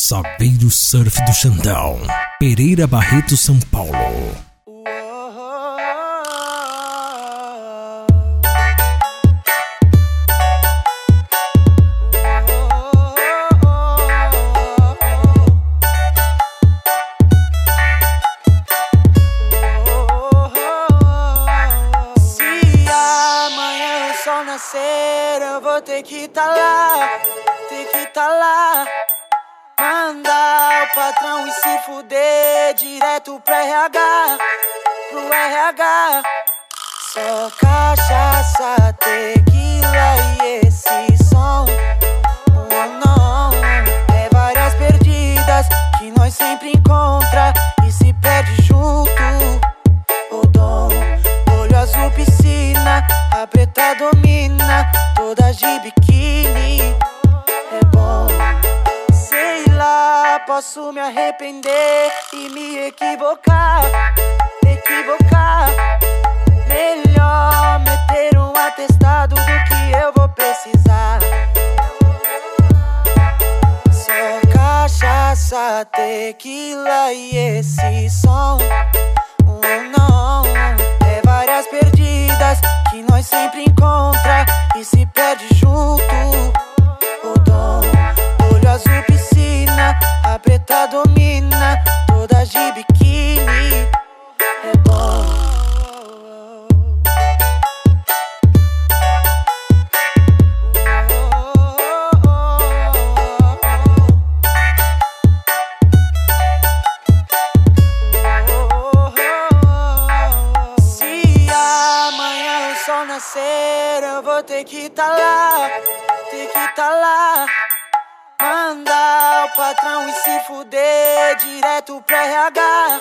Saveiro Surf do Xandão, Pereira Barreto, São Paulo. Se amanhã o sol nascer, eu vou ter que tá lá, mandar o patrão e se fuder direto pro RH, Só cachaça, tequila e esse som. Oh não, é várias perdidas que nós sempre encontra e se perde junto. O dom, olho azul piscina, a preta domina, todas de biquíni. É bom, sei lá, posso me arrepender e me equivocar. Melhor meter um atestado do que eu vou precisar. Só cachaça, tequila e esse som. Não, é várias perdidas que nós sempre encontra e se perde junto. O dom, olho azul piscina, a preta domina, todas de biquíni. É bom. Se amanhã o sol nascer, eu vou ter que tá lá, mandar o patrão e se fuder direto pro RH,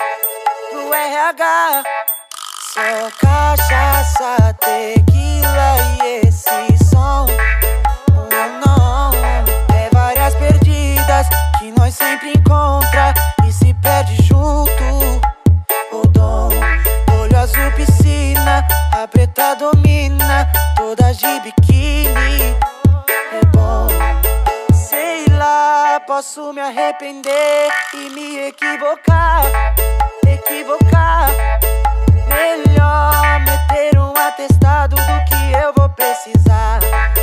Só cachaça, tequila e esse som. Não, é várias perdidas que nós sempre encontra e se perde junto. O dom, olho azul piscina, a preta domina, todas de biquíni. É bom, sei lá, posso me arrepender e me equivocar. Melhor meter um atestado do que eu vou precisar.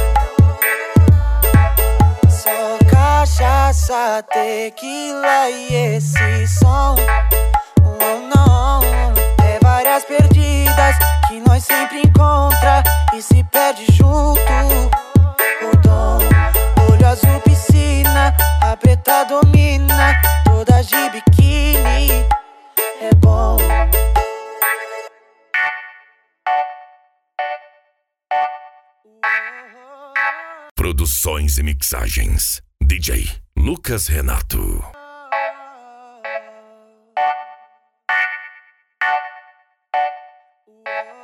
Só cachaça, tequila e esse som. Não, é várias perdidas que nós sempre encontra e se perde junto. O dom, olho azul piscina, a preta domina, todas de biquíni. É bom. Produções e mixagens DJ Lucas Renato. Oh